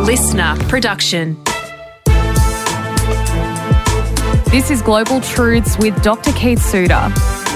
listener production. This is Global Truths with Dr. Keith Suter.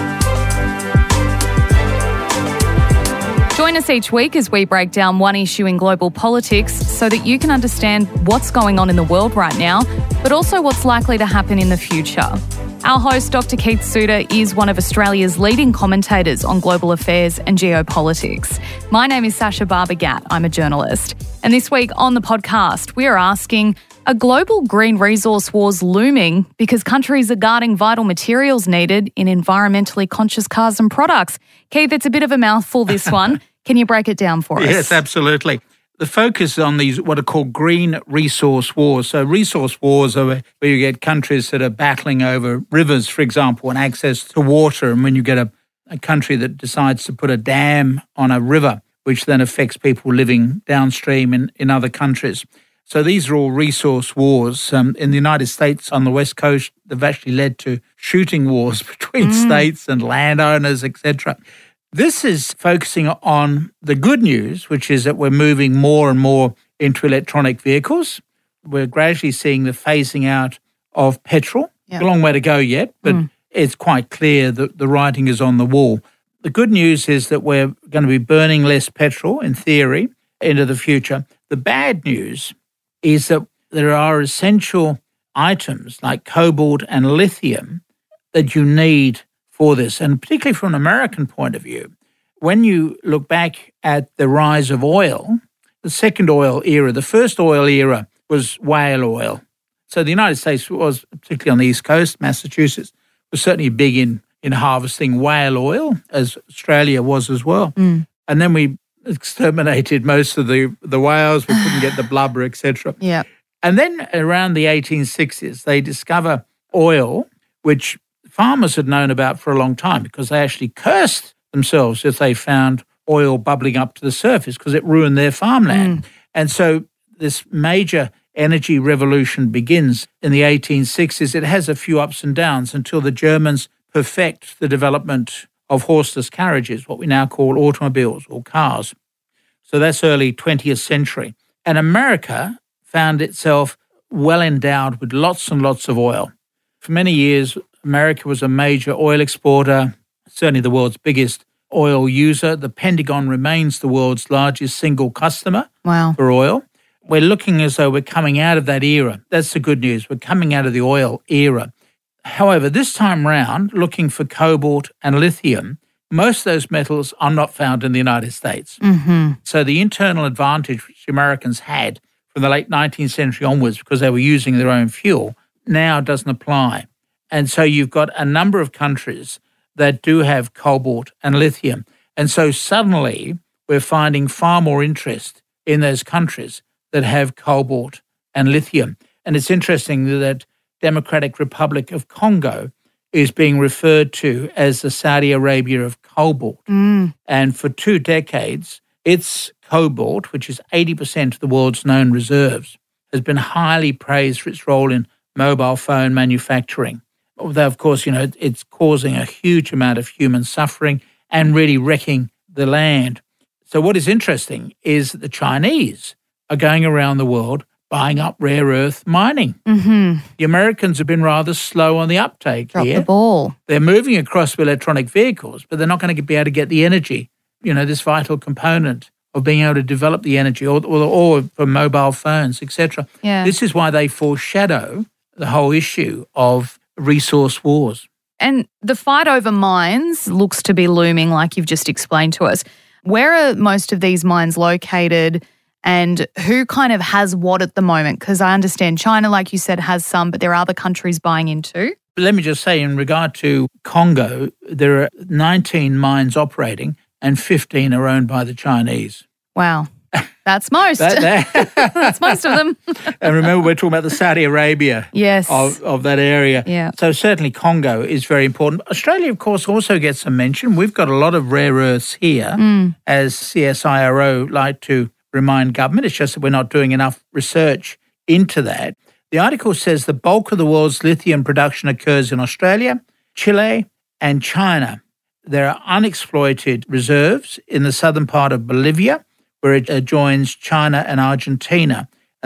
Join us each week as we break down one issue in global politics so that you can understand what's going on in the world right now, but also what's likely to happen in the future. Our host, Dr. Keith Suter, is one of Australia's leading commentators on global affairs and geopolitics. My name is Sasha Barbagat. I'm a journalist. And this week on the podcast, we are asking, are global green resource wars looming because countries are guarding vital materials needed in environmentally conscious cars and products? Keith, it's a bit of a mouthful, this one. Can you break it down for us? Yes, absolutely. The focus on these what are called green resource wars. So resource wars are where you get countries that are battling over rivers, for example, and access to water. And when you get a country that decides to put a dam on a river, which then affects people living downstream in other countries. So these are all resource wars. In the United States, on the West Coast, they've actually led to shooting wars between states and landowners, etc. This is focusing on the good news, which is that we're moving more and more into electronic vehicles. We're gradually seeing the phasing out of petrol. Yep. A long way to go yet, but it's quite clear that the writing is on the wall. The good news is that we're going to be burning less petrol, in theory, into the future. The bad news is that there are essential items like cobalt and lithium that you need for this, and particularly from an American point of view. When you look back at the rise of oil, the second oil era, the first oil era was whale oil. So the United States was, particularly on the East Coast, Massachusetts, was certainly big in harvesting whale oil, as Australia was as well. And then we exterminated most of the whales. We couldn't get the blubber, etc. Yeah. And then around the 1860s, they discover oil, which farmers had known about for a long time because they actually cursed themselves if they found oil bubbling up to the surface because it ruined their farmland. And so this major energy revolution begins in the 1860s. It has a few ups and downs until the Germans perfect the development of horseless carriages, what we now call automobiles or cars. So that's early 20th century. And America found itself well endowed with lots and lots of oil. For many years, America was a major oil exporter, certainly the world's biggest oil user. The Pentagon remains the world's largest single customer for oil. We're looking as though we're coming out of that era. That's the good news. We're coming out of the oil era. However, this time round, looking for cobalt and lithium, most of those metals are not found in the United States. So the internal advantage which the Americans had from the late 19th century onwards, because they were using their own fuel, now doesn't apply. And so you've got a number of countries that do have cobalt and lithium. And so suddenly we're finding far more interest in those countries that have cobalt and lithium. And it's interesting that Democratic Republic of Congo is being referred to as the Saudi Arabia of cobalt. And for 2 decades, its cobalt, which is 80% of the world's known reserves, has been highly praised for its role in mobile phone manufacturing. Although, of course, it's causing a huge amount of human suffering and really wrecking the land. So what is interesting is that the Chinese are going around the world buying up rare earth mining. The Americans have been rather slow on the uptake here. Drop the ball. They're moving across to electronic vehicles, but they're not going to be able to get the energy, this vital component of being able to develop the energy or for mobile phones, etc. Yeah. This is why they foreshadow the whole issue of resource wars. And the fight over mines looks to be looming, like you've just explained to us. Where are most of these mines located and who kind of has what at the moment? Because I understand China, like you said, has some, but there are other countries buying in too. Let me just say, in regard to Congo, there are 19 mines operating and 15 are owned by the Chinese. Wow. That's most. That's most of them. And remember, we're talking about the Saudi Arabia of that area. Yeah. So certainly Congo is very important. Australia, of course, also gets some mention. We've got a lot of rare earths here, as CSIRO like to remind government. It's just that we're not doing enough research into that. The article says the bulk of the world's lithium production occurs in Australia, Chile, and China. There are unexploited reserves in the southern part of Bolivia, where it adjoins China and Argentina.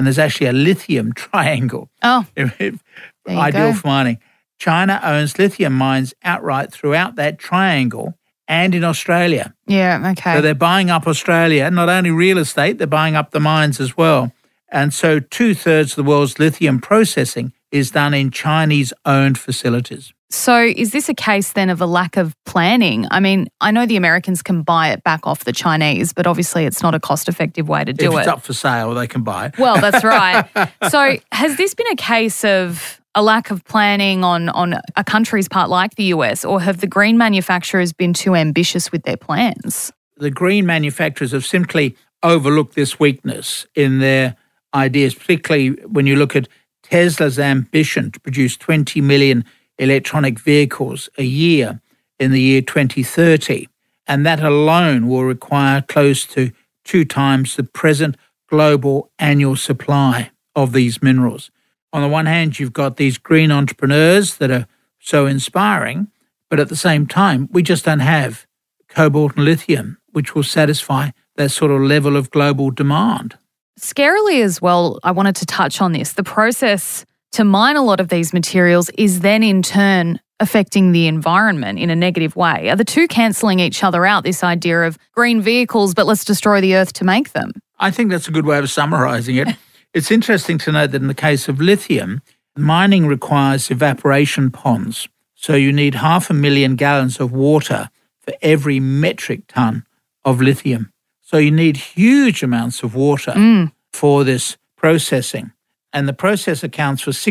and there's actually a lithium triangle. Oh, there you ideal go. for mining. China owns lithium mines outright throughout that triangle and in Australia. Yeah, okay. So they're buying up Australia, not only real estate, they're buying up the mines as well. And so 2/3 of the world's lithium processing is done in Chinese-owned facilities. So is this a case then of a lack of planning? I mean, I know the Americans can buy it back off the Chinese, but obviously it's not a cost-effective way to do If it. it's up for sale, they can buy it. Well, that's right. So has this been a case of a lack of planning on a country's part like the US, or have the green manufacturers been too ambitious with their plans? The green manufacturers have simply overlooked this weakness in their ideas, particularly when you look at Tesla's ambition to produce 20 million electronic vehicles a year in the year 2030. And that alone will require close to 2 times the present global annual supply of these minerals. On the one hand, you've got these green entrepreneurs that are so inspiring, but at the same time, we just don't have cobalt and lithium, which will satisfy that sort of level of global demand. Scarily as well, I wanted to touch on this. The process to mine a lot of these materials is then in turn affecting the environment in a negative way. Are the two cancelling each other out, this idea of green vehicles, but let's destroy the earth to make them? I think that's a good way of summarising it. It's interesting to note that in the case of lithium, mining requires evaporation ponds. So you need 500,000 gallons of water for every metric tonne of lithium. So you need huge amounts of water for this processing. And the process accounts for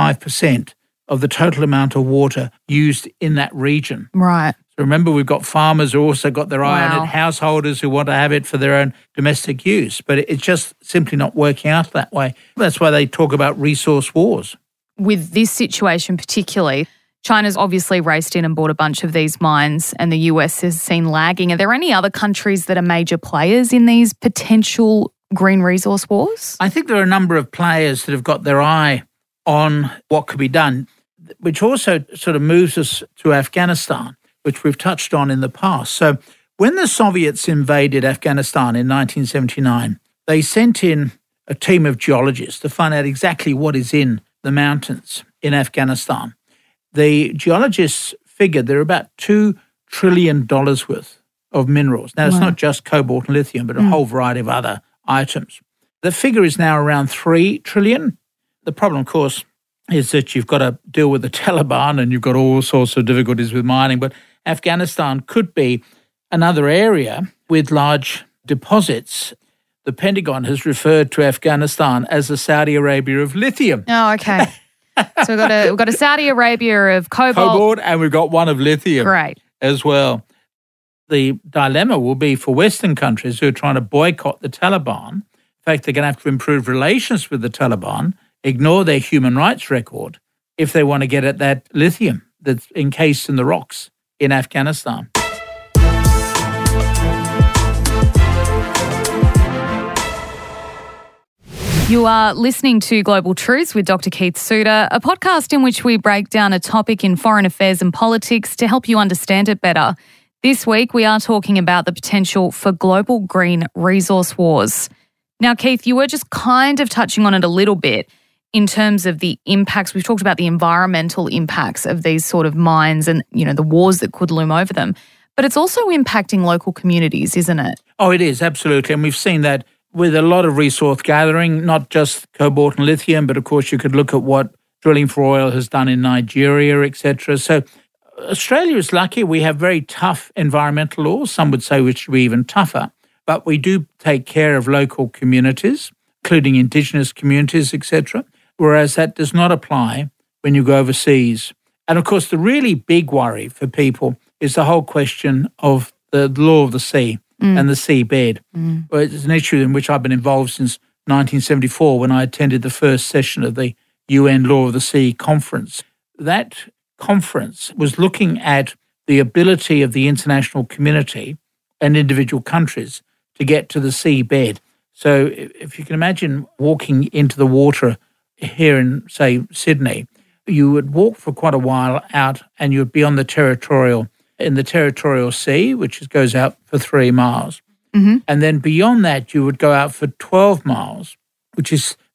65% of the total amount of water used in that region. Right. So remember, we've got farmers who also got their eye on it, householders who want to have it for their own domestic use. But it's just simply not working out that way. That's why they talk about resource wars. With this situation particularly, China's obviously raced in and bought a bunch of these mines, and the US has seen lagging. Are there any other countries that are major players in these potential green resource wars? I think there are a number of players that have got their eye on what could be done, which also sort of moves us to Afghanistan, which we've touched on in the past. So when the Soviets invaded Afghanistan in 1979, they sent in a team of geologists to find out exactly what is in the mountains in Afghanistan. The geologists figured there are about $2 trillion worth of minerals. Now, it's not just cobalt and lithium, but a whole variety of other items. The figure is now around 3 trillion. The problem, of course, is that you've got to deal with the Taliban and you've got all sorts of difficulties with mining. But Afghanistan could be another area with large deposits. The Pentagon has referred to Afghanistan as the Saudi Arabia of lithium. Oh, okay. So we've got a Saudi Arabia of cobalt. And we've got one of lithium as well. The dilemma will be for Western countries who are trying to boycott the Taliban. In fact, they're going to have to improve relations with the Taliban, ignore their human rights record if they want to get at that lithium that's encased in the rocks in Afghanistan. You are listening to Global Truths with Dr. Keith Suter, a podcast in which we break down a topic in foreign affairs and politics to help you understand it better. This week, we are talking about the potential for global green resource wars. Now, Keith, you were just kind of touching on it a little bit in terms of the impacts. We've talked about the environmental impacts of these sort of mines and, you know, the wars that could loom over them. But it's also impacting local communities, isn't it? Oh, it is, absolutely. And we've seen that with a lot of resource gathering, not just cobalt and lithium, but of course you could look at what drilling for oil has done in Nigeria, etc. So Australia is lucky. We have very tough environmental laws. Some would say we should be even tougher. But we do take care of local communities, including Indigenous communities, etc., whereas that does not apply when you go overseas. And of course, the really big worry for people is the whole question of the law of the sea and the seabed. Well, it's an issue in which I've been involved since 1974 when I attended the first session of the UN Law of the Sea conference. That conference was looking at the ability of the international community and individual countries to get to the seabed. So if you can imagine walking into the water here in, say, Sydney, you would walk for quite a while out and you would be on the territorial sea, which goes out for 3 miles. And then beyond that, you would go out for 12 miles, which is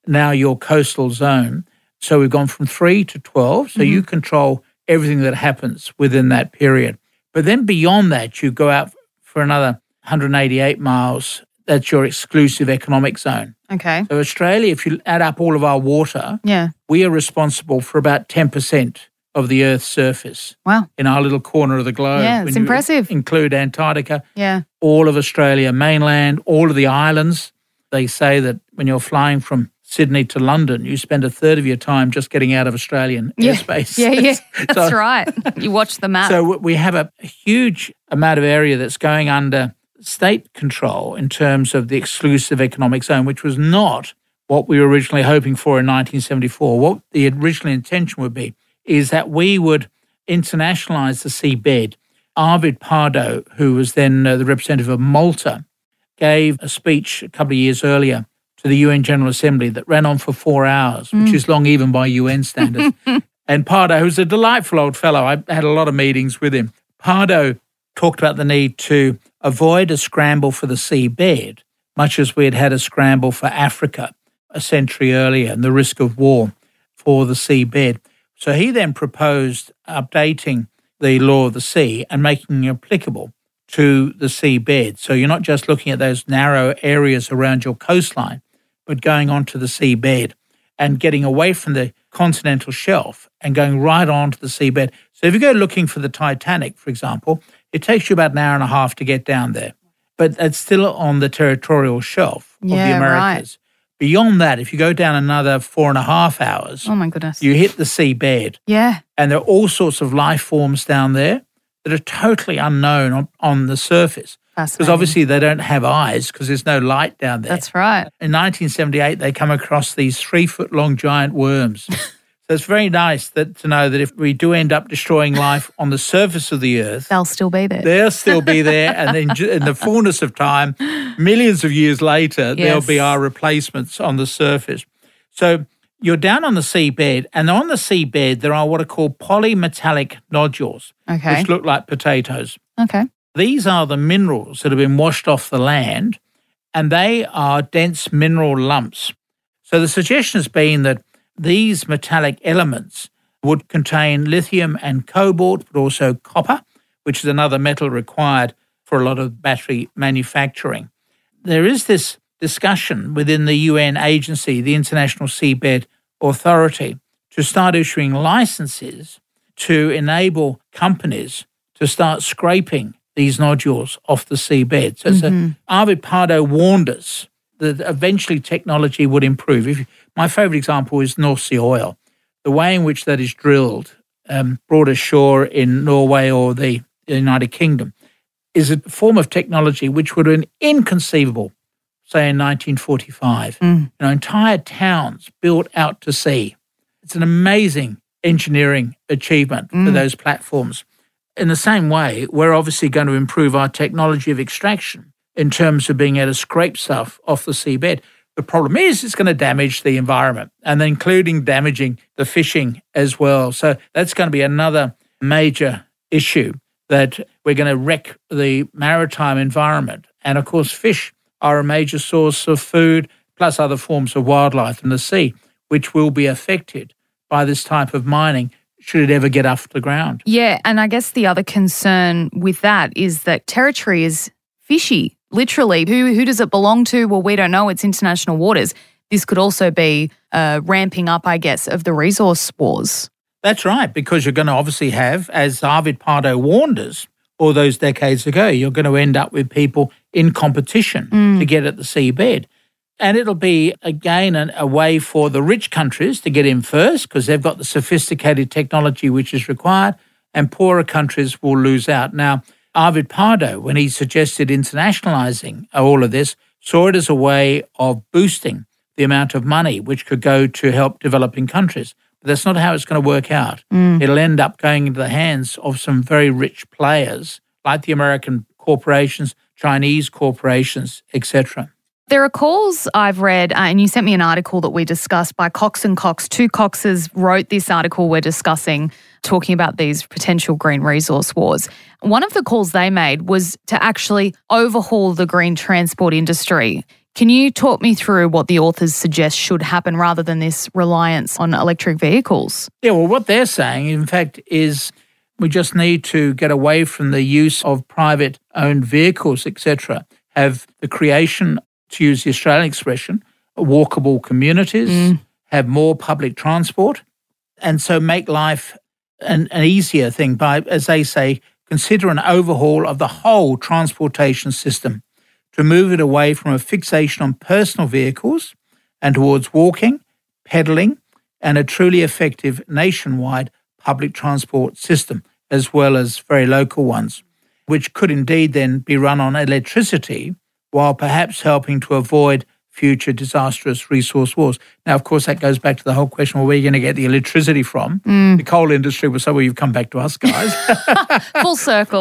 now your coastal zone. So we've gone from 3 to 12. So you control everything that happens within that period. But then beyond that, you go out for another 188 miles. That's your exclusive economic zone. Okay. So Australia, if you add up all of our water, we are responsible for about 10% of the Earth's surface. Wow. In our little corner of the globe. Yeah, it's impressive. Include Antarctica, yeah, all of Australia, mainland, all of the islands. They say that when you're flying from Sydney to London, you spend a third of your time just getting out of Australian airspace. Yeah, that's right. You watch the map. So we have a huge amount of area that's going under state control in terms of the exclusive economic zone, which was not what we were originally hoping for in 1974. What the original intention would be is that we would internationalise the seabed. Arvid Pardo, who was then the representative of Malta, gave a speech a couple of years earlier to the UN General Assembly that ran on for 4 hours, which is long even by UN standards. And Pardo, who's a delightful old fellow, I had a lot of meetings with him. Pardo talked about the need to avoid a scramble for the seabed, much as we had had a scramble for Africa a century earlier and the risk of war for the seabed. So he then proposed updating the law of the sea and making it applicable to the seabed. So you're not just looking at those narrow areas around your coastline, but going onto the seabed and getting away from the continental shelf and going right onto the seabed. So if you go looking for the Titanic, for example, it takes you about an hour and a half to get down there. But it's still on the territorial shelf of the Americas. Right. Beyond that, if you go down another 4.5 hours, oh my goodness, you hit the seabed. Yeah. And there are all sorts of life forms down there that are totally unknown on the surface. Because obviously they don't have eyes because there's no light down there. That's right. In 1978, they come across these 3-foot-long giant worms. So it's very nice to know that if we do end up destroying life on the surface of the Earth, they'll still be there. They'll still be there. And then in the fullness of time, millions of years later, there'll be our replacements on the surface. So you're down on the seabed, and on the seabed, there are what are called polymetallic nodules, which look like potatoes. Okay. These are the minerals that have been washed off the land, and they are dense mineral lumps. So the suggestion has been that these metallic elements would contain lithium and cobalt, but also copper, which is another metal required for a lot of battery manufacturing. There is this discussion within the UN agency, the International Seabed Authority, to start issuing licenses to enable companies to start scraping these nodules off the seabed. So Arvid Pardo warned us that eventually technology would improve. My favourite example is North Sea oil. The way in which that is drilled, brought ashore in Norway or the United Kingdom, is a form of technology which would have been inconceivable, say, in 1945. Entire towns built out to sea. It's an amazing engineering achievement for those platforms. In the same way, we're obviously going to improve our technology of extraction in terms of being able to scrape stuff off the seabed. The problem is it's going to damage the environment, and including damaging the fishing as well. So that's going to be another major issue, that we're going to wreck the maritime environment. And, of course, fish are a major source of food, plus other forms of wildlife in the sea, which will be affected by this type of mining should it ever get off the ground. Yeah, and I guess the other concern with that is that territory is fishy, literally. Who does it belong to? Well, we don't know. It's international waters. This could also be ramping up, I guess, of the resource wars. That's right, because you're going to obviously have, as Arvid Pardo warned us all those decades ago, you're going to end up with people in competition to get at the seabed. And it'll be, again, a way for the rich countries to get in first because they've got the sophisticated technology which is required, and poorer countries will lose out. Now, Arvid Pardo, when he suggested internationalising all of this, saw it as a way of boosting the amount of money which could go to help developing countries. But that's not how it's going to work out. It'll end up going into the hands of some very rich players like the American corporations, Chinese corporations, etc. There are calls I've read, and you sent me an article that we discussed by Cox and Cox. Two Coxes wrote this article we're discussing, talking about these potential green resource wars. One of the calls they made was to actually overhaul the green transport industry. Can you talk me through what the authors suggest should happen rather than this reliance on electric vehicles? Yeah, well, what they're saying, in fact, is we just need to get away from the use of private-owned vehicles, etc. Have the creation, to use the Australian expression, walkable communities, have more public transport, and so make life an easier thing by, as they say, consider an overhaul of the whole transportation system to move it away from a fixation on personal vehicles and towards walking, pedalling, and a truly effective nationwide public transport system, as well as very local ones, which could indeed then be run on electricity while perhaps helping to avoid future disastrous resource wars. Now, of course, that goes back to the whole question, well, where are you going to get the electricity from? The coal industry will say, well, you've come back to us, guys. Full circle.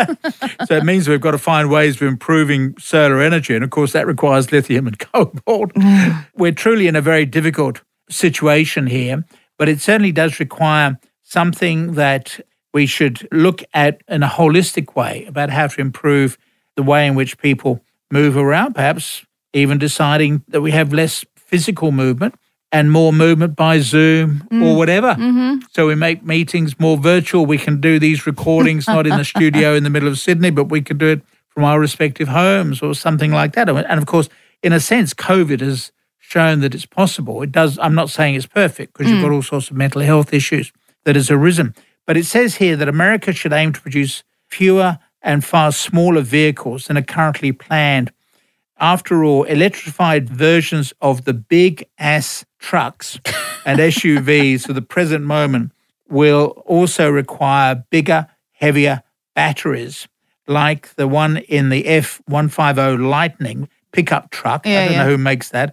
So it means we've got to find ways of improving solar energy. And, of course, that requires lithium and cobalt. We're truly in a very difficult situation here, but it certainly does require something that we should look at in a holistic way about how to improve the way in which people move around, perhaps even deciding that we have less physical movement and more movement by Zoom or whatever. So we make meetings more virtual. We can do these recordings not in the studio in the middle of Sydney, but we can do it from our respective homes or something like that. And of course, in a sense, COVID has shown that it's possible. It does. I'm not saying it's perfect because you've got all sorts of mental health issues that has arisen. But it says here that America should aim to produce fewer and far smaller vehicles than are currently planned. After all, electrified versions of the big-ass trucks and SUVs of the present moment will also require bigger, heavier batteries, like the one in the F-150 Lightning pickup truck. I don't know who makes that,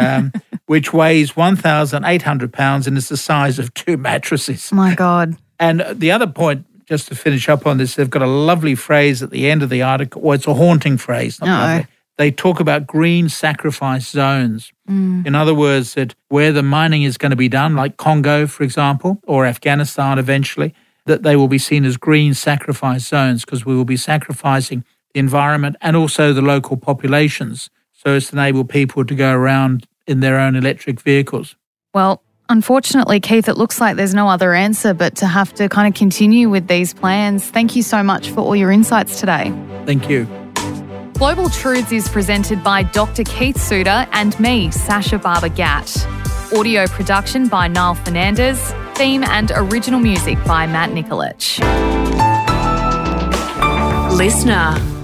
which weighs 1,800 pounds and is the size of 2 mattresses. My God. And the other point, just to finish up on this, they've got a lovely phrase at the end of the article. Well, it's a haunting phrase, not lovely. They talk about green sacrifice zones. In other words, that where the mining is going to be done, like Congo, for example, or Afghanistan eventually, that they will be seen as green sacrifice zones because we will be sacrificing the environment and also the local populations so as to enable people to go around in their own electric vehicles. Well, unfortunately, Keith, it looks like there's no other answer but to have to kind of continue with these plans. Thank you so much for all your insights today. Thank you. Global Truths is presented by Dr. Keith Suter and me, Sasha Barber-Gatt. Audio production by Niall Fernandez. Theme and original music by Matt Nikolic. Listener.